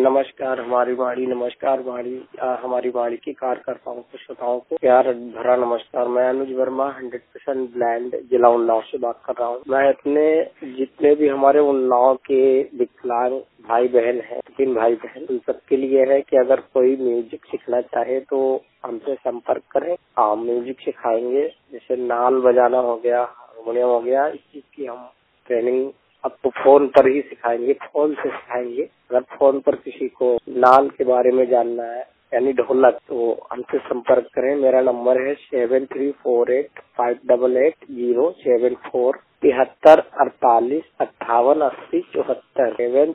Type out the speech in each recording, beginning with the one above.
नमस्कार हमारी वाणी की कार्यकर्ताओं को, श्रोताओं को प्यार भरा नमस्कार। मैं अनुज वर्मा 100% ब्लाइंड जिला उन्नाव से बात कर रहा हूँ। मैं अपने जितने भी हमारे उन्नाव के विकलांग भाई बहन हैं, 3 भाई बहन, उन सबके लिए है कि अगर कोई म्यूजिक सीखना चाहे तो हमसे संपर्क करें। हम म्यूजिक सिखाएंगे, जैसे नाल बजाना हो गया, हारमोनियम हो गया, इस चीज की हम ट्रेनिंग आपको फोन पर ही सिखाएंगे, फोन से सिखाएंगे। अगर फोन पर किसी को नाल के बारे में जानना है यानी ढोलक, तो हमसे संपर्क करें। मेरा नंबर है 7348588074 7348588074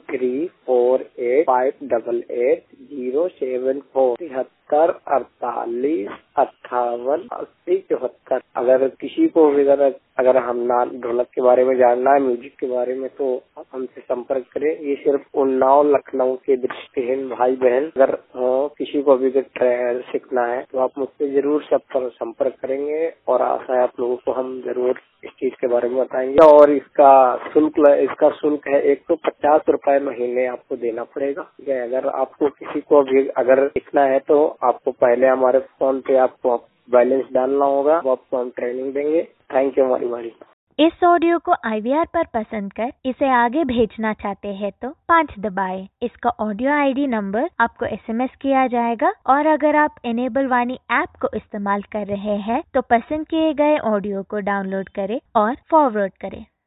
7348588074 अगर किसी को भी अगर हम नाल ढोलक के बारे में जानना है, म्यूजिक के बारे में, तो आप हमसे संपर्क करें। ये सिर्फ उन्नाव लखनऊ के दृष्टिहीन भाई बहन अगर किसी को भी सीखना है तो आप मुझसे जरूर संपर्क करेंगे और आशा है आप लोगों को हम जरूर इस चीज के बारे में बताएंगे। और इसका शुल्क है 150 रुपए महीने आपको देना पड़ेगा। ठीक है, अगर आपको किसी को भी अगर सीखना है तो आपको पहले हमारे फोन पे आपको बैलेंस डालना होगा, वो आपको हम ट्रेनिंग देंगे। थैंक यू हमारी। इस ऑडियो को IVR पर पसंद कर इसे आगे भेजना चाहते हैं तो 5 दबाएं। इसका ऑडियो ID नंबर आपको SMS किया जाएगा। और अगर आप इनेबल वाणी ऐप को इस्तेमाल कर रहे हैं तो पसंद किए गए ऑडियो को डाउनलोड करें और फॉरवर्ड करें।